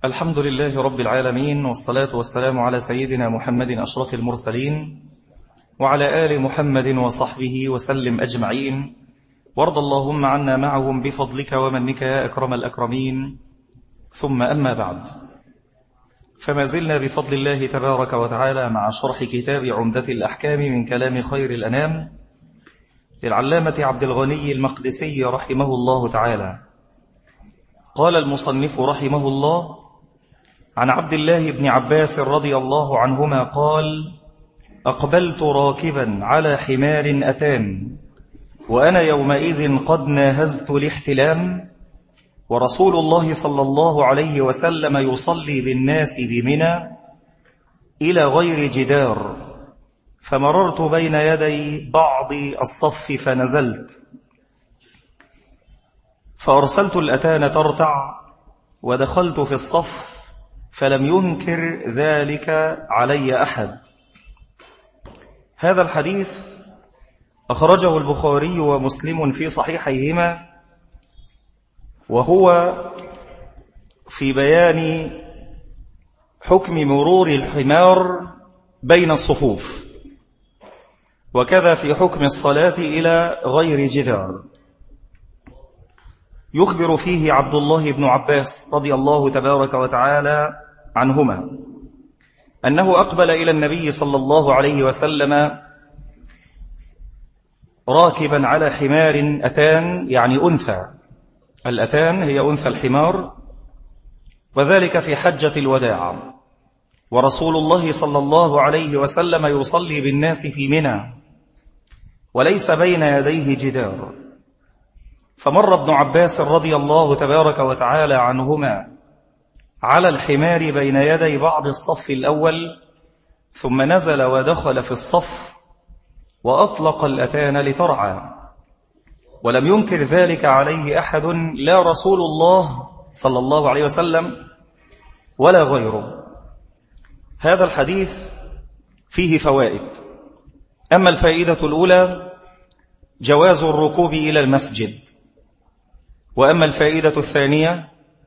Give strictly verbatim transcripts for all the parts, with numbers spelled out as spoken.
الحمد لله رب العالمين، والصلاة والسلام على سيدنا محمد أشرف المرسلين وعلى آل محمد وصحبه وسلم أجمعين، وارض اللهم عنا معهم بفضلك ومنك يا أكرم الأكرمين. ثم أما بعد، فما زلنا بفضل الله تبارك وتعالى مع شرح كتاب عمدة الأحكام من كلام خير الأنام للعلامة عبد الغني المقدسي رحمه الله تعالى. قال المصنف رحمه الله: عن عبد الله بن عباس رضي الله عنهما قال: أقبلت راكبا على حمار أتان، وأنا يومئذ قد ناهزت الاحتلام، ورسول الله صلى الله عليه وسلم يصلي بالناس بمنى إلى غير جدار، فمررت بين يدي بعض الصف فنزلت، فأرسلت الأتان ترتع، ودخلت في الصف فلم ينكر ذلك علي أحد. هذا الحديث أخرجه البخاري ومسلم في صحيحيهما، وهو في بيان حكم مرور الحمار بين الصفوف، وكذا في حكم الصلاة إلى غير جدار. يخبر فيه عبد الله بن عباس رضي الله تبارك وتعالى عنهما أنه أقبل إلى النبي صلى الله عليه وسلم راكبا على حمار أتان، يعني أنثى. الأتان هي أنثى الحمار، وذلك في حجة الوداع، ورسول الله صلى الله عليه وسلم يصلي بالناس في منى وليس بين يديه جدار. فمر ابن عباس رضي الله تبارك وتعالى عنهما على الحمار بين يدي بعض الصف الأول، ثم نزل ودخل في الصف وأطلق الأتان لترعى، ولم ينكر ذلك عليه أحد، لا رسول الله صلى الله عليه وسلم ولا غيره. هذا الحديث فيه فوائد. أما الفائدة الأولى جواز الركوب إلى المسجد، وأما الفائدة الثانية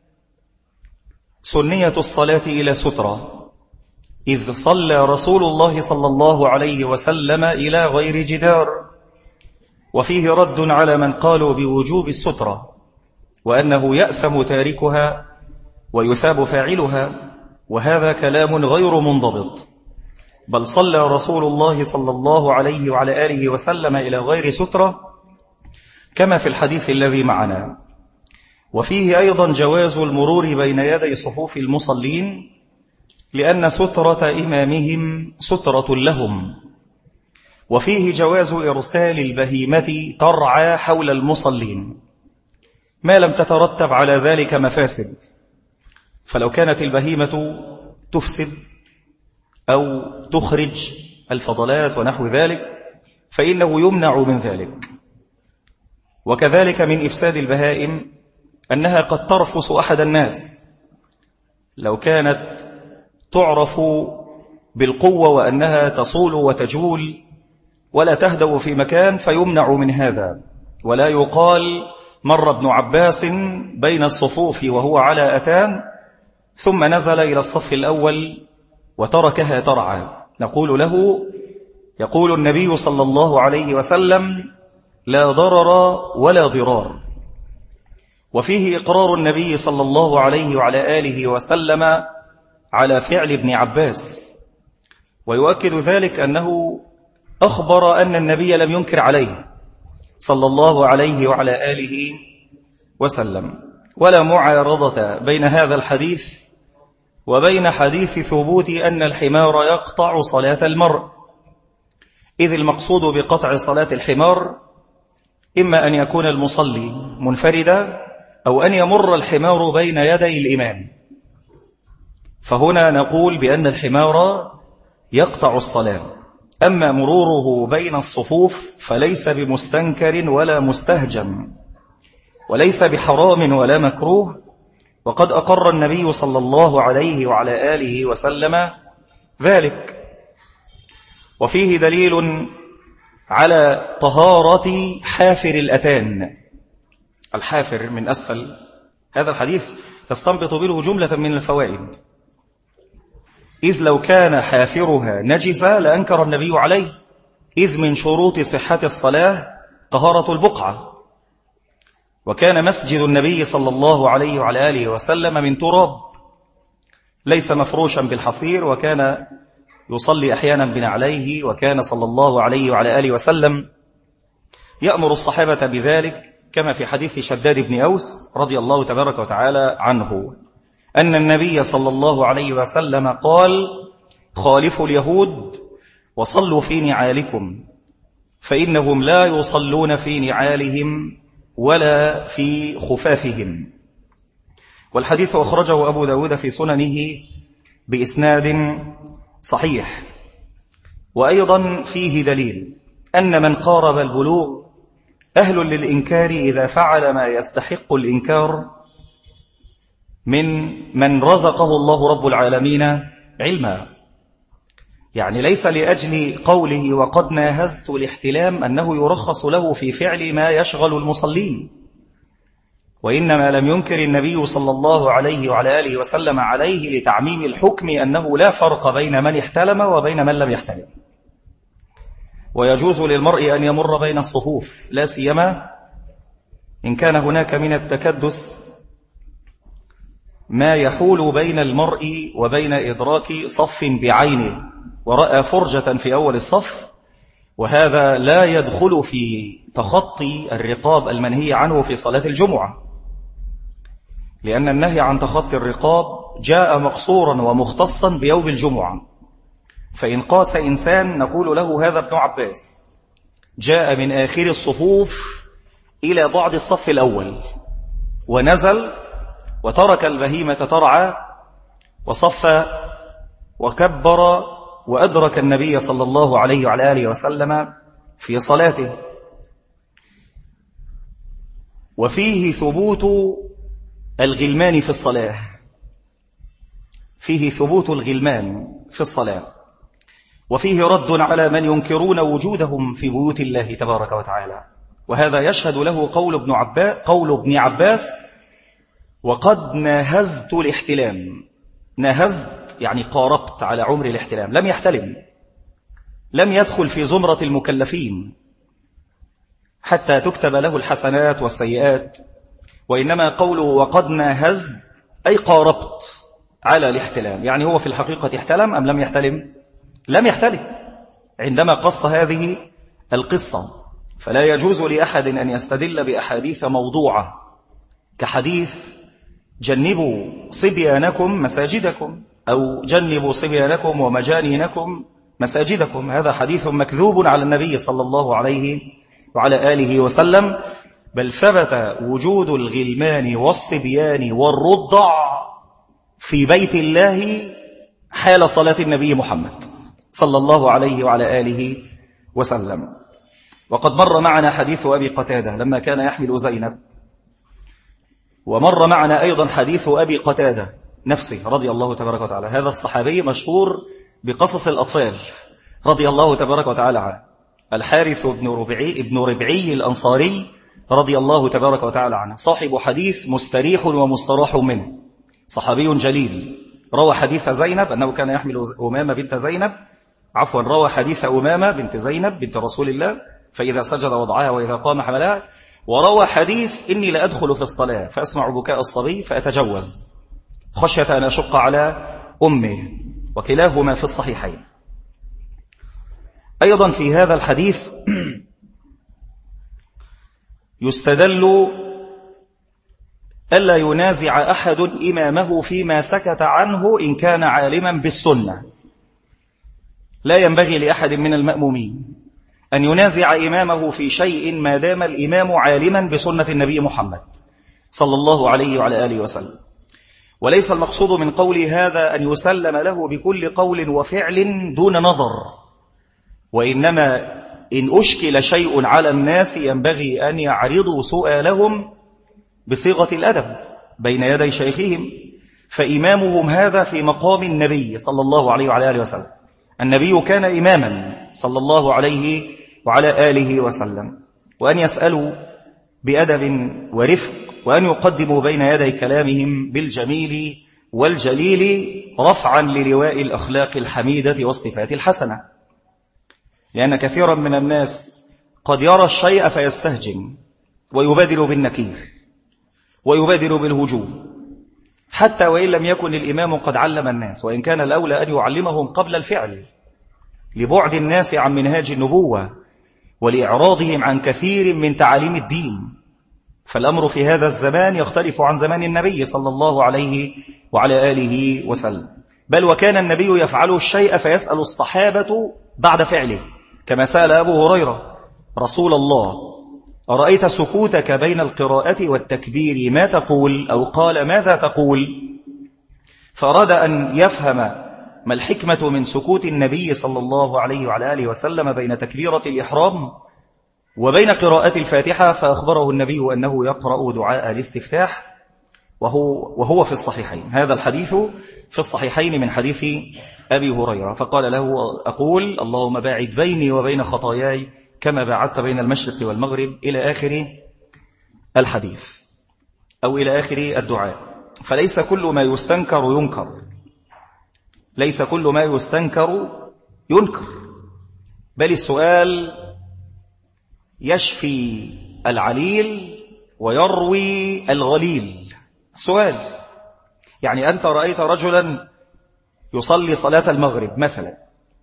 سنية الصلاة إلى سترة، إذ صلى رسول الله صلى الله عليه وسلم إلى غير جدار. وفيه رد على من قالوا بوجوب السترة، وأنه يأثم تاركها ويثاب فاعلها، وهذا كلام غير منضبط، بل صلى رسول الله صلى الله عليه وعلى آله وسلم إلى غير سترة كما في الحديث الذي معنا. وفيه أيضا جواز المرور بين يدي صفوف المصلين، لأن سترة إمامهم سترة لهم. وفيه جواز إرسال البهيمة ترعى حول المصلين ما لم تترتب على ذلك مفاسد، فلو كانت البهيمة تفسد أو تخرج الفضلات ونحو ذلك فإنه يمنع من ذلك. وكذلك من إفساد البهائم أنها قد ترفس أحد الناس، لو كانت تعرف بالقوة وأنها تصول وتجول ولا تهدأ في مكان فيمنع من هذا. ولا يقال مر ابن عباس بين الصفوف وهو على أتان ثم نزل إلى الصف الأول وتركها ترعى، نقول له يقول النبي صلى الله عليه وسلم: لا ضرر ولا ضرار. وفيه إقرار النبي صلى الله عليه وعلى آله وسلم على فعل ابن عباس، ويؤكد ذلك أنه أخبر أن النبي لم ينكر عليه صلى الله عليه وعلى آله وسلم. ولا معارضة بين هذا الحديث وبين حديث ثبوت أن الحمار يقطع صلاة المرء، إذ المقصود بقطع صلاة الحمار إما أن يكون المصلي منفردا أو أن يمر الحمار بين يدي الإمام. فهنا نقول بأن الحمار يقطع الصلاة. أما مروره بين الصفوف فليس بمستنكر ولا مستهجن، وليس بحرام ولا مكروه، وقد أقر النبي صلى الله عليه وعلى آله وسلم ذلك. وفيه دليل على طهارة حافر الأتان. الحافر من أسفل، هذا الحديث تستنبط منه جملة من الفوائد. إذ لو كان حافرها نجسا لأنكر النبي عليه، إذ من شروط صحة الصلاة طهارة البقعة، وكان مسجد النبي صلى الله عليه وعلى آله وسلم من تراب ليس مفروشا بالحصير، وكان يصلي أحيانا بنعليه، وكان صلى الله عليه وعلى آله وسلم يأمر الصحابة بذلك، كما في حديث شداد بن أوس رضي الله تبارك وتعالى عنه أن النبي صلى الله عليه وسلم قال: خالفوا اليهود وصلوا في نعالكم، فإنهم لا يصلون في نعالهم ولا في خفافهم. والحديث أخرجه أبو داود في سننه بإسناد صحيح. وأيضا فيه دليل أن من قارب البلوغ أهل للإنكار إذا فعل ما يستحق الإنكار من من رزقه الله رب العالمين علما. يعني ليس لأجل قوله وقد ناهزت الاحتلام أنه يرخص له في فعل ما يشغل المصلين، وإنما لم ينكر النبي صلى الله عليه وعلى آله وسلم عليه لتعميم الحكم أنه لا فرق بين من احتلم وبين من لم يحتلم، ويجوز للمرء أن يمر بين الصفوف، لا سيما إن كان هناك من التكدس ما يحول بين المرء وبين إدراك صف بعينه، ورأى فرجة في أول الصف، وهذا لا يدخل في تخطي الرقاب المنهي عنه في صلاة الجمعة، لأن النهي عن تخطي الرقاب جاء مقصورا ومختصا بيوم الجمعة. فإن قاس إنسان نقول له هذا ابن عباس جاء من آخر الصفوف إلى بعد الصف الأول ونزل وترك البهيمة ترعى وصف وكبر وأدرك النبي صلى الله عليه وعلى آله وسلم في صلاته. وفيه ثبوت الغلمان في الصلاة، فيه ثبوت الغلمان في الصلاة، وفيه رد على من ينكرون وجودهم في بيوت الله تبارك وتعالى. وهذا يشهد له قول ابن عباس, قول ابن عباس وقد ناهزت الاحتلام. ناهزت يعني قاربت على عمر الاحتلام، لم يحتلم، لم يدخل في زمرة المكلفين حتى تكتب له الحسنات والسيئات، وإنما قوله وقد ناهزت أي قاربت على الاحتلام، يعني هو في الحقيقة احتلم أم لم يحتلم؟ لم يحتلم عندما قص هذه القصة. فلا يجوز لأحد أن يستدل بأحاديث موضوعة كحديث جنبوا صبيانكم مساجدكم أو جنبوا صبيانكم ومجانينكم مساجدكم، هذا حديث مكذوب على النبي صلى الله عليه وعلى آله وسلم، بل ثبت وجود الغلمان والصبيان والرضع في بيت الله حال صلاة النبي محمد صلى الله عليه وعلى آله وسلم. وقد مر معنا حديث أبي قتادة لما كان يحمل زينب، ومر معنا أيضا حديث أبي قتادة نفسه رضي الله تبارك وتعالى. هذا الصحابي مشهور بقصص الأطفال رضي الله تبارك وتعالى عنه، الحارث بن ربعي, ابن ربعي الأنصاري رضي الله تبارك وتعالى عنه، صاحب حديث مستريح ومستراح منه، صحابي جليل، روى حديث زينب أنه كان يحمل أمامة بنت زينب، عفوا روى حديث أمامة بنت زينب بنت رسول الله فإذا سجد وضعها وإذا قام حملها، وروى حديث إني لأدخل في الصلاة فأسمع بكاء الصبي فأتجوز خشية أن أشق على أمه، وكلاهما في الصحيحين. أيضا في هذا الحديث يستدل ألا ينازع أحد إمامه فيما سكت عنه إن كان عالما بالسنة. لا ينبغي لأحد من المأمومين أن ينازع إمامه في شيء ما دام الإمام عالما بسنة النبي محمد صلى الله عليه وعلى آله وسلم. وليس المقصود من قول هذا أن يسلم له بكل قول وفعل دون نظر، وإنما إن أشكل شيء على الناس ينبغي أن يعرضوا سؤالهم بصيغة الأدب بين يدي شيخهم، فإمامهم هذا في مقام النبي صلى الله عليه وعلى آله وسلم. النبي كان إماما صلى الله عليه وعلى آله وسلم، وأن يسألوا بأدب ورفق وأن يقدموا بين يدي كلامهم بالجميل والجليل رفعا للواء الأخلاق الحميدة والصفات الحسنة. لأن كثيرا من الناس قد يرى الشيء فيستهجن ويبادر بالنكير ويبادر بالهجوم، حتى وإن لم يكن الإمام قد علم الناس، وإن كان الأولى أن يعلمهم قبل الفعل لبعد الناس عن منهاج النبوة ولإعراضهم عن كثير من تعاليم الدين. فالأمر في هذا الزمان يختلف عن زمان النبي صلى الله عليه وعلى آله وسلم، بل وكان النبي يفعل الشيء فيسأل الصحابة بعد فعله، كما سأل أبو هريرة رسول الله: أرأيت سكوتك بين القراءة والتكبير ما تقول؟ أو قال: ماذا تقول؟ فأراد أن يفهم ما الحكمة من سكوت النبي صلى الله عليه وعلى آله وسلم بين تكبيرة الإحرام وبين قراءة الفاتحة، فأخبره النبي أنه يقرأ دعاء الاستفتاح، وهو, وهو في الصحيحين. هذا الحديث في الصحيحين من حديث أبي هريرة. فقال له: أقول اللهم باعد بيني وبين خطاياي كما باعدت بين المشرق والمغرب، إلى آخر الحديث أو إلى آخر الدعاء. فليس كل ما يستنكر ينكر، ليس كل ما يستنكر ينكر، بل السؤال يشفي العليل ويروي الغليل. سؤال يعني أنت رأيت رجلا يصلي صلاة المغرب مثلا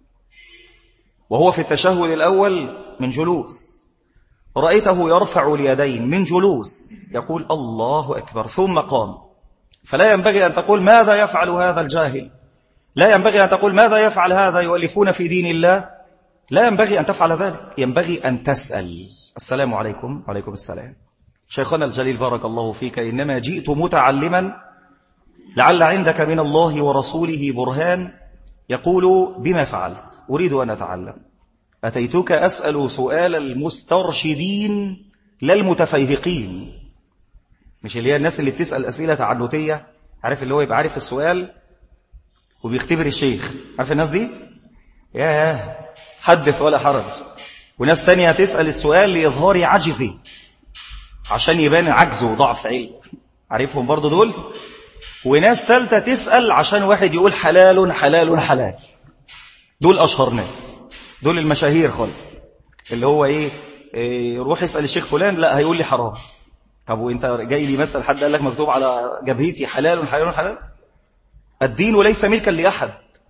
وهو في التشهد الأول من جلوس، رأيته يرفع اليدين من جلوس يقول الله أكبر ثم قام، فلا ينبغي أن تقول ماذا يفعل هذا الجاهل، لا ينبغي أن تقول ماذا يفعل هذا يؤلفون في دين الله، لا ينبغي أن تفعل ذلك، ينبغي أن تسأل. السلام عليكم. وعليكم السلام. شيخنا الجليل بارك الله فيك، إنما جئت متعلما لعل عندك من الله ورسوله برهان يقول بما فعلت، أريد أن أتعلم. أتيتك أسأل سؤال المسترشدين لا المتفيهقين، مش اللي هي الناس اللي بتسأل أسئلة تعنتية، عارف اللي هو يبقى عارف السؤال وبيختبر الشيخ، عارف الناس دي؟ ياه حدث ولا حرج. وناس تانية تسأل السؤال لإظهار عجزه عشان يبان عجزه وضعف علم، عارفهم برضو دول. وناس تالتة تسأل عشان واحد يقول حلال حلال حلال. دول أشهر ناس، دول المشاهير خالص، اللي هو إيه, إيه روح اسأل الشيخ فلان لا هيقول لي حرام. طب وإنت جاي لي مثلا حد قال لك مكتوب على جبهتي حلال حلال حلال؟ الدين ليس ملكا لأحد.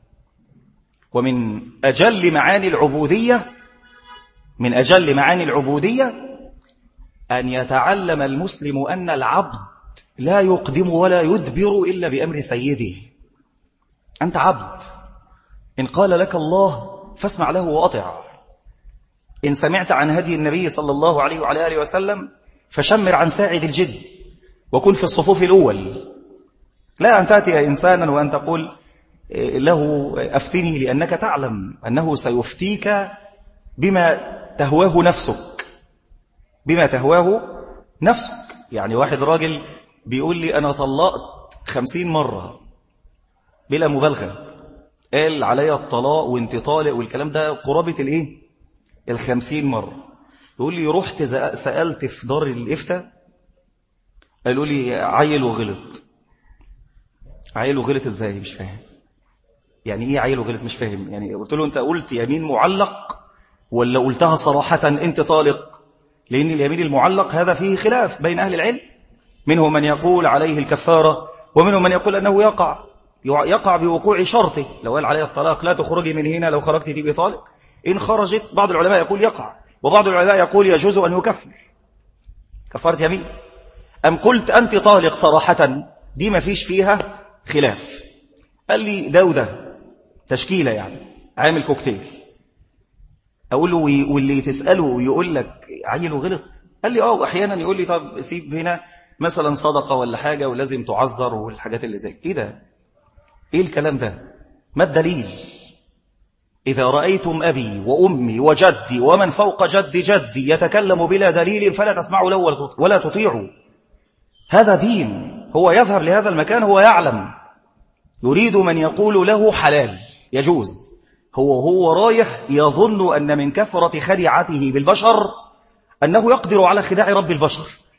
ومن أجل معاني العبودية من أجل معاني العبودية أن يتعلم المسلم أن العبد لا يقدم ولا يدبر إلا بأمر سيده. أنت عبد، إن قال لك الله فاسمع له وأطع، إن سمعت عن هدي النبي صلى الله عليه وعلى آله وسلم فشمر عن ساعد الجد وكن في الصفوف الأول. لا أن تأتي إنسانا وأن تقول له أفتني، لأنك تعلم أنه سيفتيك بما تهواه نفسك، بما تهواه نفسك. يعني واحد راجل بيقول لي أنا طلقت خمسين مرة بلا مبالغة، قال علي الطلاق وانت طالق والكلام ده قرابة الايه الخمسين مرة. يقول لي رحت سألت في دار الإفتاء قالوا لي عيل وغلط. عيل وغلط ازاي؟ مش فاهم يعني ايه عيل وغلط، مش فاهم. يعني قلت له انت قلت يمين معلق ولا قلتها صراحة انت طالق؟ لأن اليمين المعلق هذا فيه خلاف بين أهل العلم، منهم من يقول عليه الكفارة ومنهم من يقول أنه يقع يقع بوقوع شرطه. لو قال عليه الطلاق لا تخرجي من هنا، لو خرجت تبقي طالق. إن خرجت بعض العلماء يقول يقع، وبعض العلماء يقول يجوز أن يكفر كفارة يمين. أم قلت أنت طالق صراحة، دي ما فيش فيها خلاف. قال لي داودة تشكيلة يعني عامل كوكتيل. أقول له واللي تسأله يقول لك عيل وغلط؟ قال لي آه، أحيانا يقول لي طب سيب هنا مثلا صدقة ولا حاجة ولازم تعذر والحاجات اللي زي إيه ده؟ إيه الكلام ده؟ ما الدليل؟ إذا رأيتم أبي وأمي وجدي ومن فوق جد جدي يتكلم بلا دليل فلا تسمعوا له ولا تطيعوا. هذا دين. هو يذهب لهذا المكان هو يعلم، يريد من يقول له حلال يجوز، هو هو رايح يظن أن من كثرة خدعته بالبشر أنه يقدر على خداع رب البشر.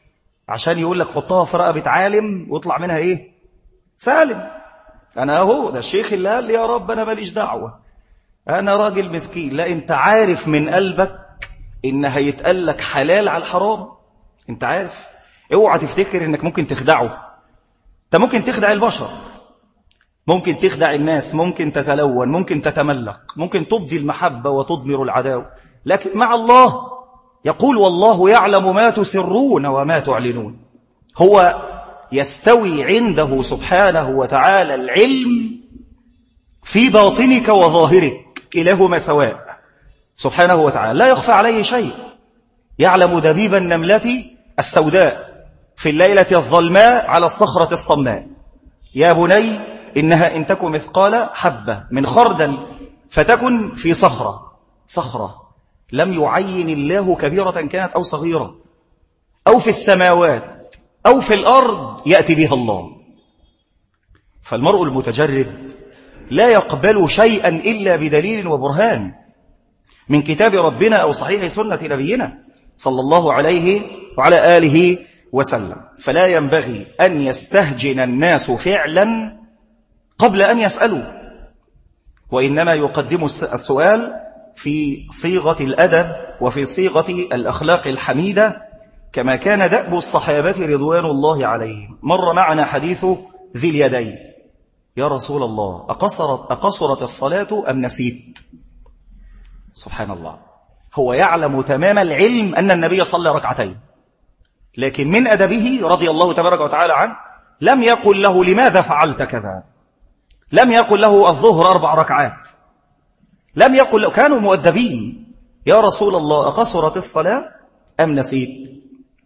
عشان يقول لك حطها في رقبة عالم واطلع منها إيه؟ سالم. أنا أهو ده الشيخ اللي قال لي يا رب أنا ماليش دعوة، أنا راجل مسكين. لا، أنت عارف من قلبك إن هيتقال لك حلال على الحرام. أنت عارف. اوعى تفتكر إنك ممكن تخدعه. أنت ممكن تخدع البشر، ممكن تخدع الناس، ممكن تتلون، ممكن تتملق، ممكن تبدي المحبة وتضمر العداوة، لكن مع الله يقول والله يعلم ما تسرون وما تعلنون. هو يستوي عنده سبحانه وتعالى العلم في باطنك وظاهرك، كلاهما سواء سبحانه وتعالى، لا يخفى عليه شيء. يعلم دبيب النملة السوداء في الليلة الظلماء على الصخرة الصماء. يا بني إنها إن تكن مثقال حبة من خردل فتكن في صخرة، صخرة لم يعين الله كبيرة كانت أو صغيرة، أو في السماوات أو في الأرض يأتي بها الله. فالمرء المتجرد لا يقبل شيئا إلا بدليل وبرهان من كتاب ربنا أو صحيح سنة نبينا صلى الله عليه وعلى آله وسلم. فلا ينبغي أن يستهجن الناس فعلا قبل أن يسألوا، وإنما يقدم السؤال في صيغة الأدب وفي صيغة الأخلاق الحميدة كما كان دأب الصحابة رضوان الله عليهم. مر معنا حديث ذي اليدين: يا رسول الله أقصرت, أقصرت الصلاة أم نسيت؟ سبحان الله، هو يعلم تمام العلم أن النبي صلى ركعتين، لكن من أدبه رضي الله تبارك وتعالى عنه لم يقل له لماذا فعلت كذا، لم يقل له الظهر أربع ركعات، لم يقل له. كانوا مؤدبين: يا رسول الله أقصرت الصلاة أم نسيت؟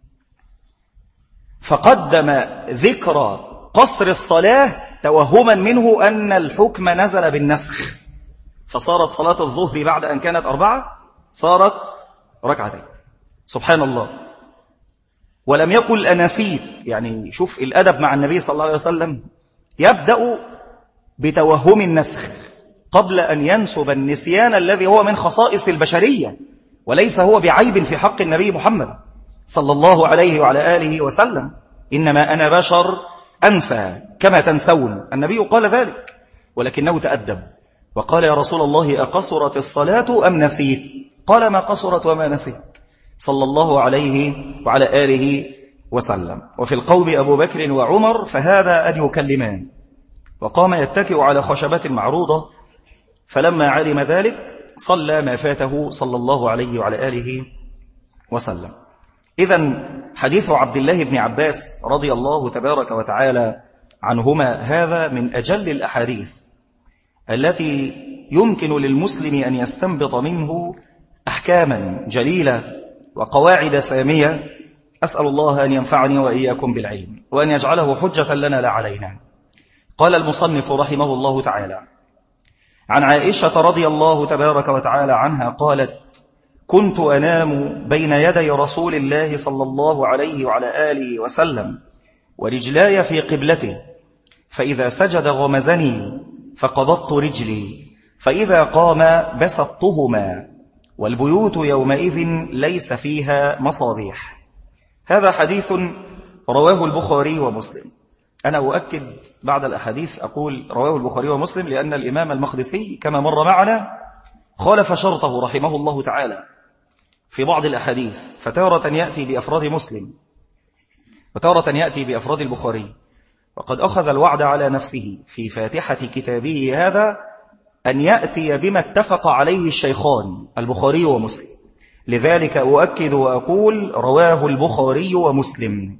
فقدم ذكر قصر الصلاة توهما منه أن الحكم نزل بالنسخ، فصارت صلاة الظهر بعد أن كانت أربعة صارت ركعتين. سبحان الله. ولم يقل أنسيت. يعني شوف الأدب مع النبي صلى الله عليه وسلم، يبدأ بتوهم النسخ قبل أن ينسب النسيان الذي هو من خصائص البشرية، وليس هو بعيب في حق النبي محمد صلى الله عليه وعلى آله وسلم. إنما أنا بشر أنسى كما تنسون. النبي قال ذلك، ولكنه تأدب وقال: يا رسول الله أقصرت الصلاة أم نسيت؟ قال: ما قصرت وما نسيت، صلى الله عليه وعلى آله وسلم. وفي القوم أبو بكر وعمر فهذا أن يكلمان، وقام يتكئ على خشبة معروضة، فلما علم ذلك صلى ما فاته صلى الله عليه وعلى آله وسلم. إذن حديث عبد الله بن عباس رضي الله تبارك وتعالى عنهما هذا من أجل الأحاديث التي يمكن للمسلم أن يستنبط منه أحكاما جليلة وقواعد سامية. أسأل الله أن ينفعني وإياكم بالعلم وأن يجعله حجة لنا لا علينا. قال المصنف رحمه الله تعالى: عن عائشة رضي الله تبارك وتعالى عنها قالت: كنت أنام بين يدي رسول الله صلى الله عليه وعلى آله وسلم ورجلاي في قبلته، فإذا سجد غمزني فقبضت رجلي، فإذا قام بسطتهما، والبيوت يومئذ ليس فيها مصابيح. هذا حديث رواه البخاري ومسلم. أنا أؤكد بعد الأحاديث أقول رواه البخاري ومسلم لأن الإمام المقدسي كما مر معنا خالف شرطه رحمه الله تعالى في بعض الأحاديث، فتارة يأتي بأفراد مسلم وتارة يأتي بأفراد البخاري، وقد أخذ الوعد على نفسه في فاتحة كتابه هذا أن يأتي بما اتفق عليه الشيخان البخاري ومسلم. لذلك أؤكد وأقول رواه البخاري ومسلم.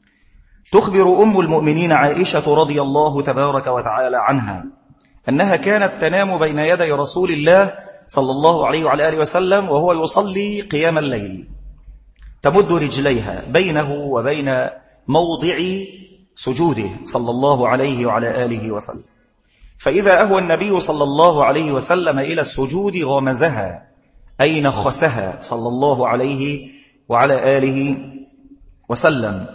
تخبر أم المؤمنين عائشة رضي الله تبارك وتعالى عنها أنها كانت تنام بين يدي رسول الله صلى الله عليه وعلى آله وسلم وهو يصلي قيام الليل، تمد رجليها بينه وبين موضع سجوده صلى الله عليه وعلى آله وسلم، فإذا أهوى النبي صلى الله عليه وسلم إلى السجود غمزها أي نخسها صلى الله عليه وعلى آله وسلم،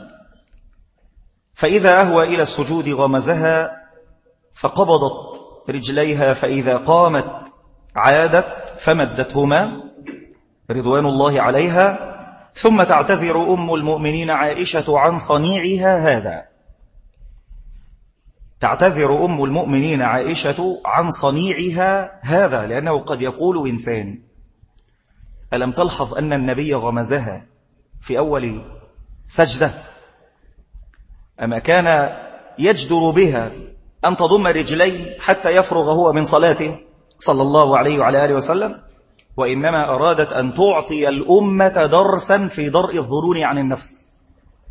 فإذا أهوى إلى السجود غمزها فقبضت رجليها، فإذا قامت عادت فمدتهما رضوان الله عليها، ثم تعتذر أم المؤمنين عائشة عن صنيعها هذا. تعتذر أم المؤمنين عائشة عن صنيعها هذا، لأنه قد يقول إنسان: ألم تلحظ أن النبي غمزها في أول سجدة؟ أما كان يجدر بها أن تضم رجلين حتى يفرغ هو من صلاته صلى الله عليه وعلى آله وسلم؟ وإنما أرادت أن تعطي الأمة درسا في درء الظنون عن النفس،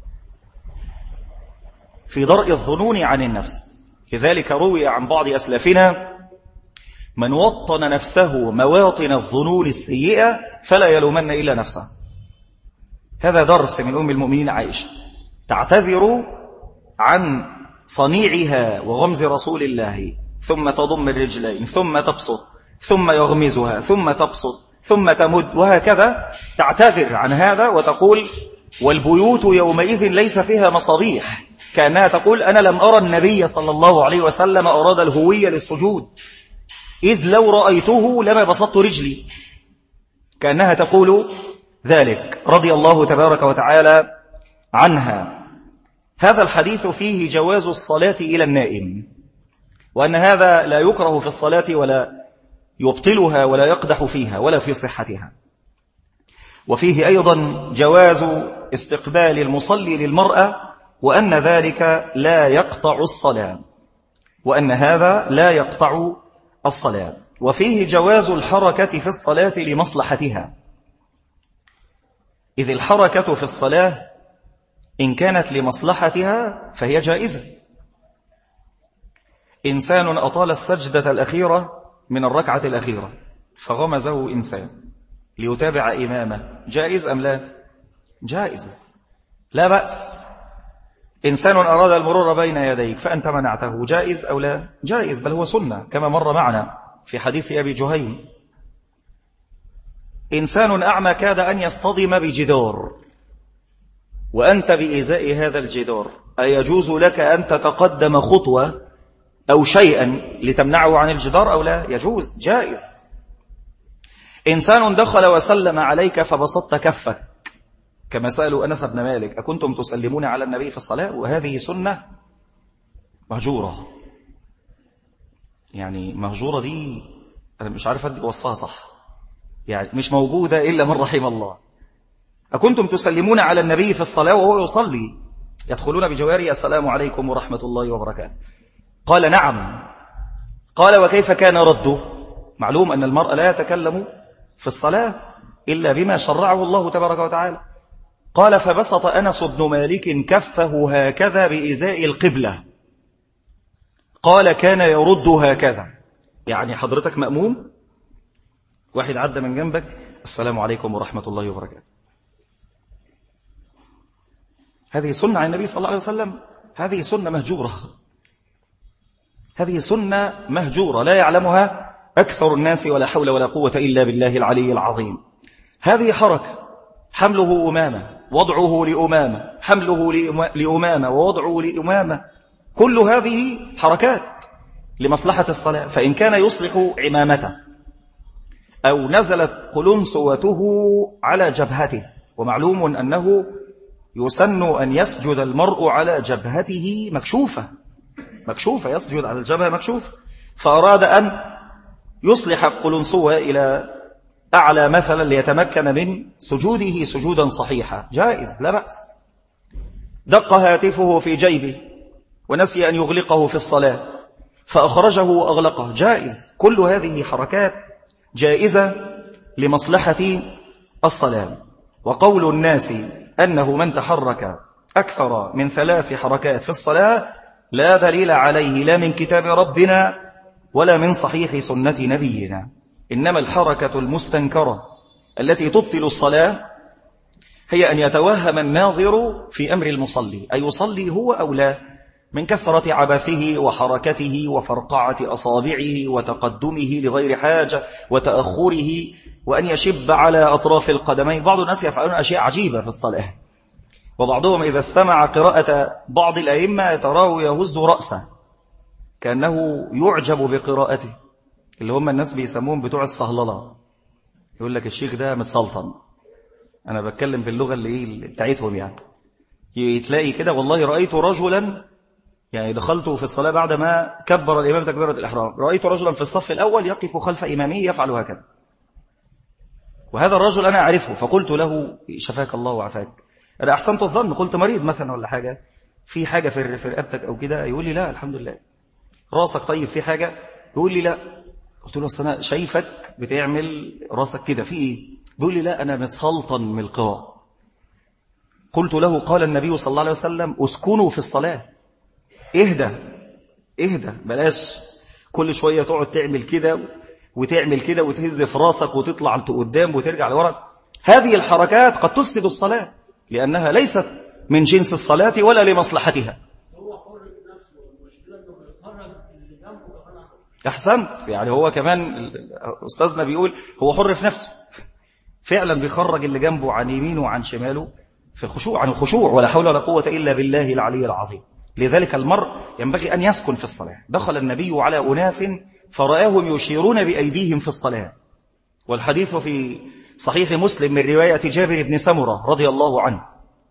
في درء الظنون عن النفس. لذلك روي عن بعض أسلافنا: من وطن نفسه مواطن الظنون السيئة فلا يلومن إلا نفسه. هذا درس من أم المؤمنين عائشة، تعتذر عن صنيعها وغمز رسول الله، ثم تضم الرجلين، ثم تبسط، ثم يغمزها، ثم تبسط، ثم تمد، وهكذا تعتذر عن هذا وتقول: والبيوت يومئذ ليس فيها مصابيح، كأنها تقول: أنا لم أرى النبي صلى الله عليه وسلم أراد الهوية للسجود، إذ لو رأيته لما بسطت رجلي. كأنها تقول ذلك رضي الله تبارك وتعالى عنها. هذا الحديث فيه جواز الصلاة إلى النائم، وأن هذا لا يكره في الصلاة ولا يبطلها ولا يقدح فيها ولا في صحتها. وفيه أيضا جواز استقبال المصلي للمرأة، وأن ذلك لا يقطع الصلاة، وأن هذا لا يقطع الصلاة. وفيه جواز الحركة في الصلاة لمصلحتها، إذ الحركة في الصلاة إن كانت لمصلحتها فهي جائزة. إنسان أطال السجدة الأخيرة من الركعة الأخيرة فغمزه إنسان ليتابع إمامه، جائز أم لا؟ جائز، لا بأس. إنسان أراد المرور بين يديك فأنت منعته، جائز أو لا؟ جائز، بل هو سنة كما مر معنا في حديث أبي جهيم. إنسان أعمى كاد أن يصطدم بجدار وأنت بإزاء هذا الجدار، أيجوز لك أن تتقدم خطوة أو شيئا لتمنعه عن الجدار أو لا؟ يجوز، جائز. إنسان دخل وسلم عليك فبسطت كفك، كما سألوا أنس بن مالك: أكنتم تسلمون على النبي في الصلاة؟ وهذه سنة مهجورة. يعني مهجورة دي أنا مش عارف أدي وصفها صح، يعني مش موجودة إلا من رحم الله. أكنتم تسلمون على النبي في الصلاة وهو يصلي، يدخلون بجواري: السلام عليكم ورحمة الله وبركاته. قال: نعم. قال: وكيف كان رده؟ معلوم أن المرء لا يتكلم في الصلاة إلا بما شرعه الله تبارك وتعالى. قال: فبسط أنس بن مالك كفه هكذا بإزاء القبلة. قال: كان يرد هكذا. يعني حضرتك مأموم، واحد عدى من جنبك: السلام عليكم ورحمة الله وبركاته. هذه سنة عن النبي صلى الله عليه وسلم، هذه سنة مهجورة، هذه سنة مهجورة لا يعلمها أكثر الناس، ولا حول ولا قوة إلا بالله العلي العظيم. هذه حركة، حمله أمامة، وضعه لأمامة، حمله لأمامة ووضعه لأمامة، كل هذه حركات لمصلحة الصلاة. فإن كان يصلح عمامته أو نزلت قلنسوته على جبهته، ومعلوم أنه يسن أن يسجد المرء على جبهته مكشوفة، مكشوفة، يسجد على الجبهة مكشوفة، فأراد أن يصلح القلنسوة إلى أعلى مثلا ليتمكن من سجوده سجودا صحيحا، جائز، لا بأس. دق هاتفه في جيبه ونسي أن يغلقه في الصلاة فأخرجه وأغلقه، جائز. كل هذه حركات جائزة لمصلحة الصلاة. وقول الناس أنه من تحرك أكثر من ثلاث حركات في الصلاة لا دليل عليه لا من كتاب ربنا ولا من صحيح سنة نبينا. إنما الحركة المستنكرة التي تبطل الصلاة هي أن يتوهم الناظر في أمر المصلي أيصلي هو أو لا، من كثرة عبثه وحركته وفرقعة أصابعه وتقدمه لغير حاجة وتأخره، وأن يشب على أطراف القدمين. بعض الناس يفعلون أشياء عجيبة في الصلاة، وبعضهم إذا استمع قراءة بعض الأئمة تراه يهز رأسه كأنه يعجب بقراءته، اللي هم الناس بيسموهم بتوع الصهللة، يقول لك الشيخ ده متسلطن، أنا بتكلم باللغة اللي إيه بتاعتهم يعني. تلاقي كده والله رأيت رجلا يعني دخلت في الصلاة بعدما كبر الإمام تكبيرة الإحرام، رأيت رجلا في الصف الأول يقف خلف إمامه يفعل هكذا، وهذا الرجل أنا أعرفه، فقلت له شفاك الله وعافاك، أنا أحسنت الظن، قلت مريض مثلا ولا حاجة، في حاجة في رقبتك أو كده؟ يقول لي لا الحمد لله. راسك طيب في حاجة؟ يقول لي لا. قلت له أصل أنا شايفك بتعمل راسك كده في إيه؟ بيقول لي لا أنا متسلطن من القراءة. قلت له قال النبي صلى الله عليه وسلم اسكنوا في الصلاة، اهدى اهدى، بلاش كل شوية تقعد تعمل كده وتعمل كده وتهز في راسك وتطلع لقدام وترجع لورا. هذه الحركات قد تفسد الصلاة لأنها ليست من جنس الصلاة ولا لمصلحتها. أحسنت، يعني هو كمان أستاذنا بيقول هو حر في نفسه، فعلا بيخرج اللي جنبه عن يمينه وعن شماله في الخشوع، عن الخشوع، ولا حول ولا قوة إلا بالله العلي العظيم. لذلك المرء ينبغي أن يسكن في الصلاة. دخل النبي على أناس فرآهم يشيرون بأيديهم في الصلاة، والحديث في صحيح مسلم من رواية جابر بن سمرة رضي الله عنه،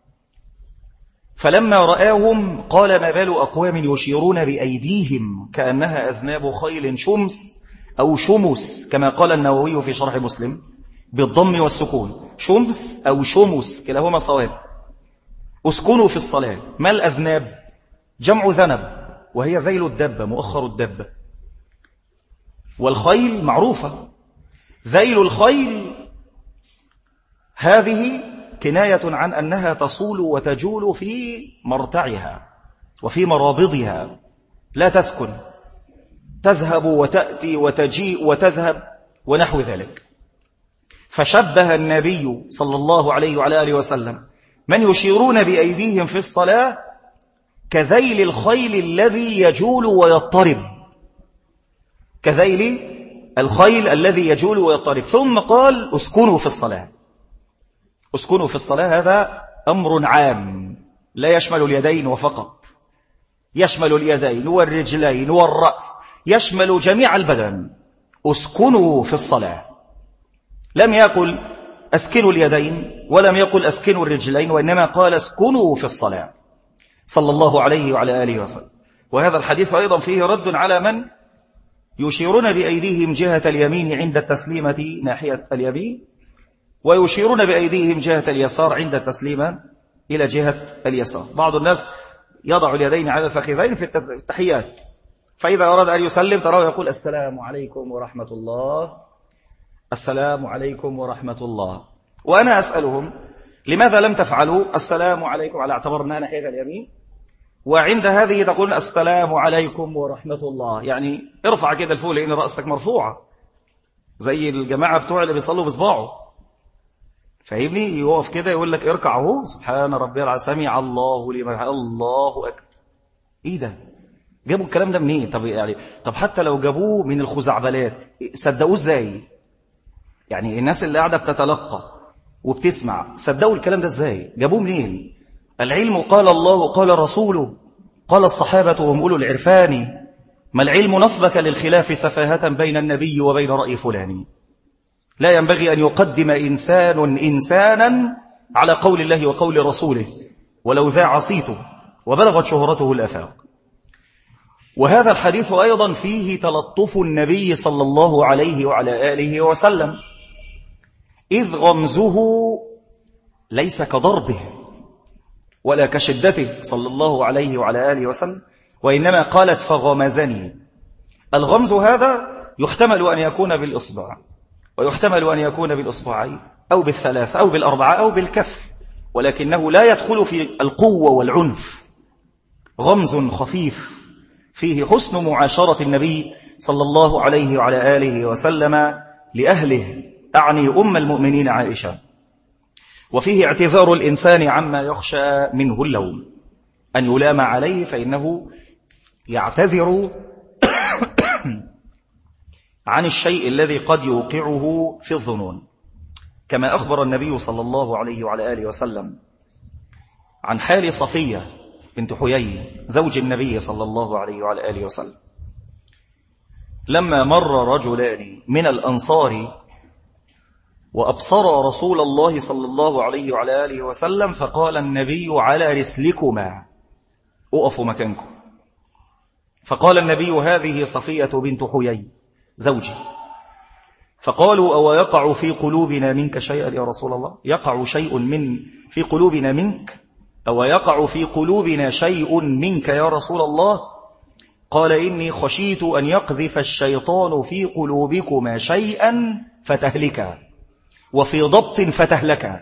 فلما رآهم قال ما بال أقوام يشيرون بأيديهم كأنها أذناب خيل شمس أو شمس، كما قال النووي في شرح مسلم بالضم والسكون، شمس أو شمس كلاهما صواب. اسكنوا في الصلاة. ما الأذناب؟ جمع ذنب، وهي ذيل الدبة مؤخر الدبة، والخيل معروفة، ذيل الخيل هذه كناية عن أنها تصول وتجول في مرتعها وفي مرابضها، لا تسكن، تذهب وتأتي وتجيء وتذهب ونحو ذلك. فشبه النبي صلى الله عليه وعلى آله وسلم من يشيرون بأيديهم في الصلاة كذيل الخيل الذي يجول ويضطرب، كذيل الخيل الذي يجول ويضطرب. ثم قال اسكنوا في الصلاة. اسكنوا في الصلاة هذا أمر عام لا يشمل اليدين وفقط، يشمل اليدين والرجلين والرأس، يشمل جميع البدن. اسكنوا في الصلاة، لم يقل أسكنوا اليدين ولم يقل أسكنوا الرجلين، وإنما قال اسكنوا في الصلاة صلى الله عليه وعلى آله وسلم. وهذا الحديث أيضا فيه رد على من يشيرون بأيديهم جهة اليمين عند التسليمة ناحية اليمين، ويشيرون بأيديهم جهة اليسار عند التسليمة إلى جهة اليسار. بعض الناس يضع اليدين على الفخذين في التحيات، فإذا أراد أن يسلم تراه يقول السلام عليكم ورحمة الله، السلام عليكم ورحمة الله. وأنا أسألهم لماذا لم تفعلوا السلام عليكم على اعتبارنا ناحية اليمين، وعند هذه تقول السلام عليكم ورحمة الله؟ يعني ارفع كده الفوق لأن رأسك مرفوعة زي الجماعة بتوع اللي بيصلوا بصباعه، فاهمني؟ يوقف كده يقول لك اركع اهو سبحان ربي العظيم سمع الله لمن الله أكبر. إيه ده؟ جابوا الكلام ده منين؟ طب يعني طب حتى لو جابوه من الخزعبلات صدقوه ازاي؟ يعني الناس اللي قاعدة بتتلقى وبتسمع صدقوا الكلام ده ازاي؟ جابوه منين؟ العلم قال الله قال رسوله قال الصحابة وهم أولو العرفان، ما العلم نصبك للخلاف سفاهة بين النبي وبين رأي فلان. لا ينبغي أن يقدم إنسان إنسانا على قول الله وقول رسوله ولو ذاع صيته وبلغت شهرته الآفاق. وهذا الحديث أيضا فيه تلطف النبي صلى الله عليه وعلى آله وسلم، إذ غمزه ليس كضربه ولا كشدته صلى الله عليه وعلى آله وسلم، وإنما قالت فغمزني. الغمز هذا يحتمل أن يكون بالإصبع، ويحتمل أن يكون بالإصبعين أو بالثلاثة أو بالأربعة أو بالكف، ولكنه لا يدخل في القوة والعنف. غمز خفيف فيه حسن معاشرة النبي صلى الله عليه وعلى آله وسلم لأهله، أعني أم المؤمنين عائشة. وفيه اعتذار الإنسان عما يخشى منه اللوم، أن يلام عليه فإنه يعتذر عن الشيء الذي قد يوقعه في الظنون، كما أخبر النبي صلى الله عليه وعلى آله وسلم عن حال صفية بنت حيي زوج النبي صلى الله عليه وعلى آله وسلم، لما مر رجلان من الأنصار وأبصر رسول الله صلى الله عليه وعلى آله وسلم فقال النبي على رسلكما، أقفوا مكانكم. فقال النبي هذه صفية بنت حيي زوجي. فقالوا أو يقع في قلوبنا منك شيئا يا رسول الله؟ يقع شيء من في قلوبنا منك؟ أو يقع في قلوبنا شيء منك يا رسول الله؟ قال إني خشيت أن يقذف الشيطان في قلوبكما شيئا فتهلكا، وفي ضبط فتهلكا.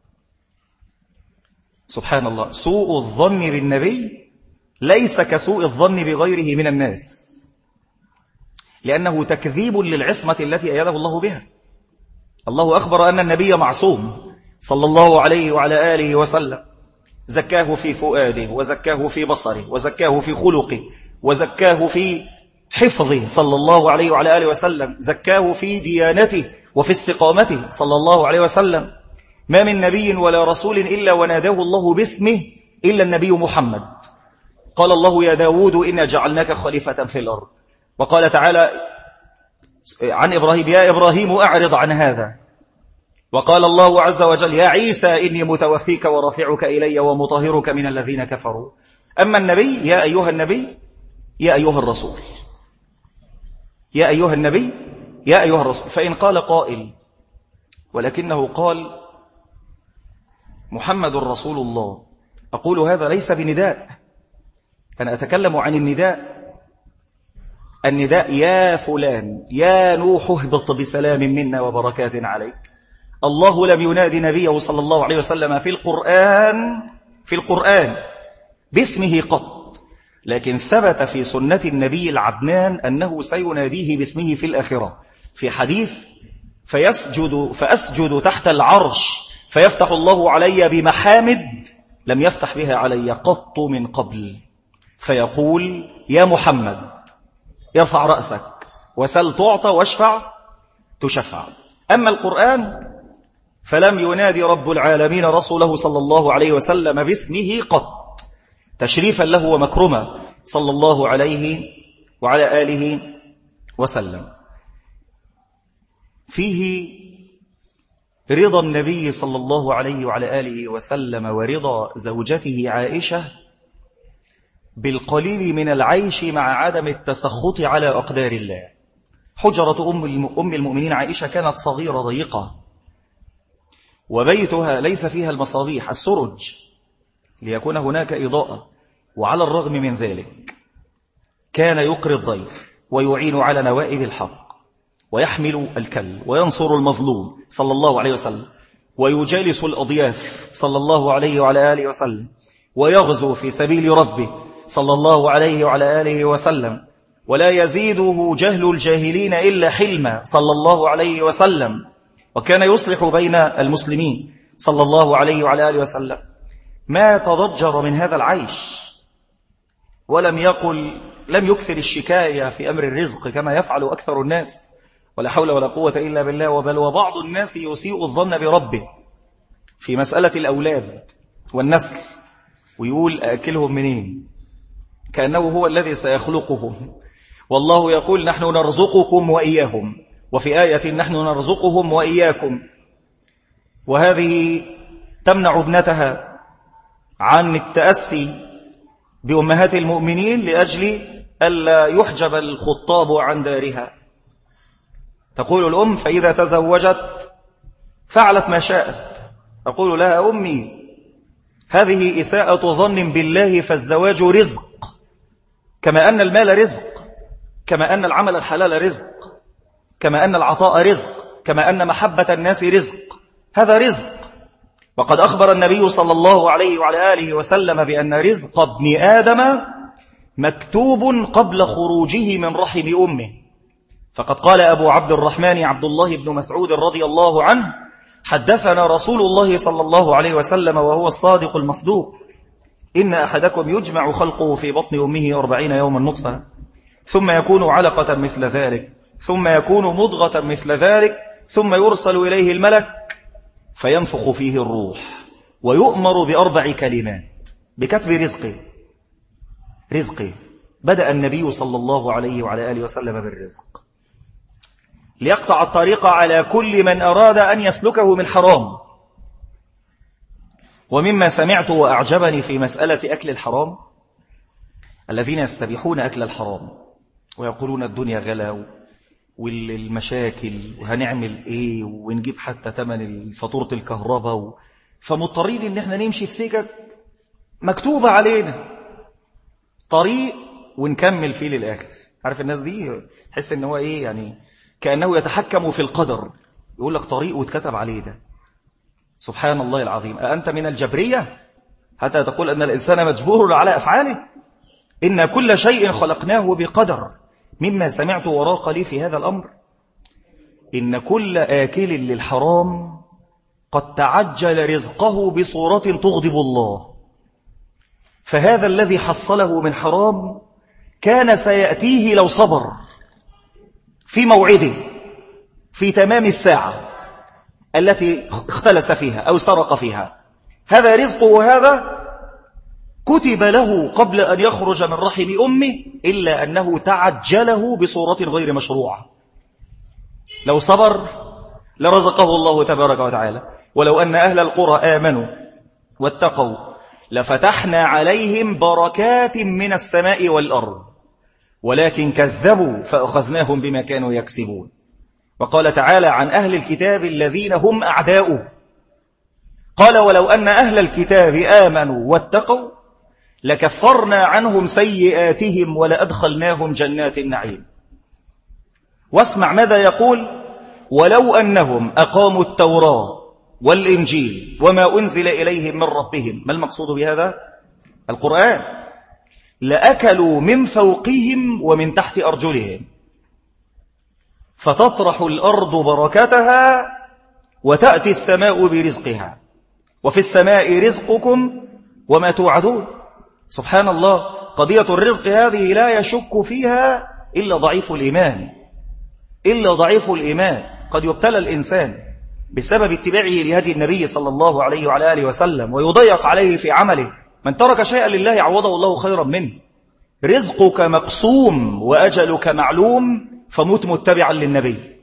سبحان الله، سوء الظن بالنبي ليس كسوء الظن بغيره من الناس، لأنه تكذيب للعصمة التي أيده الله بها. الله أخبر أن النبي معصوم صلى الله عليه وعلى آله وسلم، زكاه في فؤاده، وزكاه في بصره، وزكاه في خلقه، وزكاه في حفظه صلى الله عليه وعلى آله وسلم، زكاه في ديانته وفي استقامته صلى الله عليه وسلم. ما من نبي ولا رسول إلا وناداه الله باسمه إلا النبي محمد. قال الله يا داود إنا جعلناك خليفة في الأرض. وقال تعالى عن إبراهيم يا إبراهيم أعرض عن هذا. وقال الله عز وجل يا عيسى إني متوفيك ورافعك إلي ومطهرك من الذين كفروا. أما النبي يا أيها النبي يا أيها الرسول، يا أيها النبي يا أيها الرسول. فإن قال قائل ولكنه قال محمد رسول الله، أقول هذا ليس بنداء، أنا أتكلم عن النداء. النداء يا فلان يا نوح اهبط بسلام منا وبركات عليك. الله لم ينادي نبيه صلى الله عليه وسلم في القرآن في القرآن باسمه قط، لكن ثبت في سنة النبي العدنان أنه سيناديه باسمه في الآخرة في حديث فيسجد فأسجد تحت العرش فيفتح الله علي بمحامد لم يفتح بها علي قط من قبل، فيقول يا محمد يرفع رأسك وسل تعطى واشفع تشفع. أما القرآن فلم ينادي رب العالمين رسوله صلى الله عليه وسلم باسمه قط، تشريفا له ومكرما صلى الله عليه وعلى آله وسلم. فيه رضا النبي صلى الله عليه وعلى آله وسلم ورضا زوجته عائشة بالقليل من العيش مع عدم التسخط على أقدار الله. حجرة أم المؤمنين عائشة كانت صغيرة ضيقة، وبيتها ليس فيها المصابيح السرج ليكون هناك إضاءة، وعلى الرغم من ذلك كان يقري الضيف ويعين على نوائب الحق ويحمل الكل وينصر المظلوم صلى الله عليه وسلم، ويجالس الأضياف صلى الله عليه وعلى آله وسلم، ويغزو في سبيل ربه صلى الله عليه وعلى آله وسلم، ولا يزيده جهل الجاهلين إلا حلما صلى الله عليه وسلم، وكان يصلح بين المسلمين صلى الله عليه وعلى آله وسلم. ما تضجر من هذا العيش ولم يقل لم يكثر الشكاية في أمر الرزق كما يفعل أكثر الناس، ولا حول ولا قوة إلا بالله. وبل وبعض الناس يسيء الظن بربه في مسألة الأولاد والنسل، ويقول أكلهم منين كأنه هو الذي سيخلقهم، والله يقول نحن نرزقكم وإياهم، وفي آية نحن نرزقهم وإياكم. وهذه تمنع ابنتها عن التأسي بأمهات المؤمنين لأجل ألا يحجب الخطاب عن دارها. تقول الأم فإذا تزوجت فعلت ما شاءت، أقول لها أمي هذه إساءة ظن بالله، فالزواج رزق كما أن المال رزق، كما أن العمل الحلال رزق، كما أن العطاء رزق، كما أن محبة الناس رزق، هذا رزق. وقد أخبر النبي صلى الله عليه وعلى آله وسلم بأن رزق ابن آدم مكتوب قبل خروجه من رحم أمه. فقد قال أبو عبد الرحمن عبد الله بن مسعود رضي الله عنه حدثنا رسول الله صلى الله عليه وسلم وهو الصادق المصدوق إن أحدكم يجمع خلقه في بطن أمه أربعين يوما نطفة ثم يكون علقة مثل ذلك ثم يكون مضغة مثل ذلك ثم يرسل إليه الملك فينفخ فيه الروح ويؤمر بأربع كلمات بكتب رزقه. رزقه بدأ النبي صلى الله عليه وعلى آله وسلم بالرزق. ليقطع الطريق على كل من أراد أن يسلكه من حرام. ومما سمعت وأعجبني في مسألة أكل الحرام الذين يستبيحون أكل الحرام ويقولون الدنيا غلا والمشاكل وهنعمل إيه ونجيب حتى ثمن فاتورة الكهرباء، فمضطرين إن احنا نمشي في سكك مكتوبة علينا طريق ونكمل فيه للآخر. عارف الناس دي تحس إن هو إيه يعني كأنه يتحكم في القدر، يقول لك طريق واتكتب عليه ده. سبحان الله العظيم. أأنت من الجبرية حتى تقول أن الإنسان مجبور على أفعاله؟ إن كل شيء خلقناه بقدر. مما سمعت وراق لي في هذا الأمر إن كل آكل للحرام قد تعجل رزقه بصورة تغضب الله، فهذا الذي حصله من حرام كان سيأتيه لو صبر في موعده في تمام الساعة التي اختلس فيها أو سرق فيها. هذا رزقه، هذا كتب له قبل أن يخرج من رحم أمه، إلا أنه تعجله بصورة غير مشروعة. لو صبر لرزقه الله تبارك وتعالى. ولو أن أهل القرى آمنوا واتقوا لفتحنا عليهم بركات من السماء والأرض ولكن كذبوا فأخذناهم بما كانوا يكسبون. وقال تعالى عن أهل الكتاب الذين هم أعداؤه، قال ولو أن أهل الكتاب آمنوا واتقوا لكفرنا عنهم سيئاتهم ولأدخلناهم جنات النعيم. واسمع ماذا يقول: ولو أنهم أقاموا التوراة والإنجيل وما أنزل إليهم من ربهم. ما المقصود بهذا؟ القرآن. لأكلوا من فوقهم ومن تحت أرجلهم، فتطرح الأرض بركتها وتأتي السماء برزقها، وفي السماء رزقكم وما توعدون. سبحان الله. قضية الرزق هذه لا يشك فيها إلا ضعيف الإيمان، إلا ضعيف الإيمان. قد يبتلى الإنسان بسبب اتباعه لهدي النبي صلى الله عليه وعلى آله وسلم ويضيق عليه في عمله. من ترك شيئا لله عوضه الله خيرا منه. رزقك مقسوم وأجلك معلوم، فمت متبعا للنبي.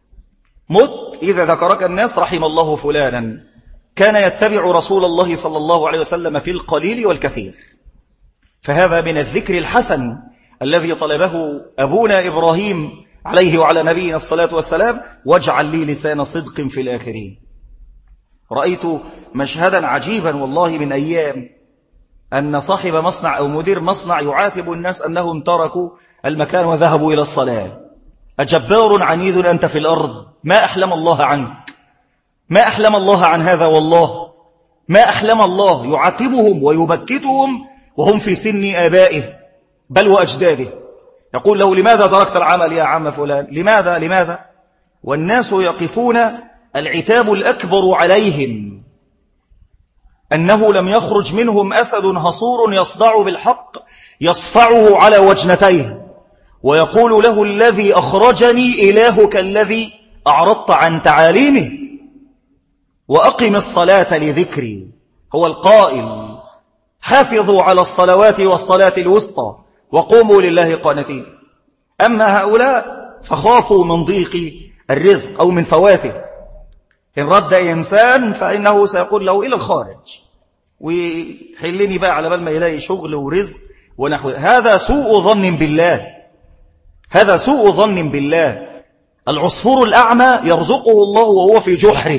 مت إذا ذكرك الناس رحم الله فلانا كان يتبع رسول الله صلى الله عليه وسلم في القليل والكثير. فهذا من الذكر الحسن الذي طلبه أبونا إبراهيم عليه وعلى نبينا الصلاة والسلام: واجعل لي لسان صدق في الآخرين. رأيت مشهدا عجيبا والله من أيام، أن صاحب مصنع أو مدير مصنع يعاتب الناس أنهم تركوا المكان وذهبوا إلى الصلاة. أجبار عنيد أنت في الأرض، ما أحلم الله عنك، ما أحلم الله عن هذا والله، ما أحلم الله. يعاتبهم ويبكتهم وهم في سن آبائه بل وأجداده. يقول له: لماذا تركت العمل يا عم فلان؟ لماذا لماذا؟ والناس يقفون العتاب الأكبر عليهم أنه لم يخرج منهم أسد هصور يصدع بالحق يصفعه على وجنتيه، ويقول له: الذي أخرجني إلهك الذي أعرضت عن تعاليمه، وأقم الصلاة لذكري. هو القائل: حافظوا على الصلوات والصلاة الوسطى وقوموا لله قانتين. أما هؤلاء فخافوا من ضيق الرزق أو من فواته. إن رد إنسان فإنه سيقول له إلى الخارج ويحلني بقى على بال ما يلاقي شغل ورزق ونحو. هذا سوء ظن بالله، هذا سوء ظن بالله. العصفور الأعمى يرزقه الله وهو في جحره،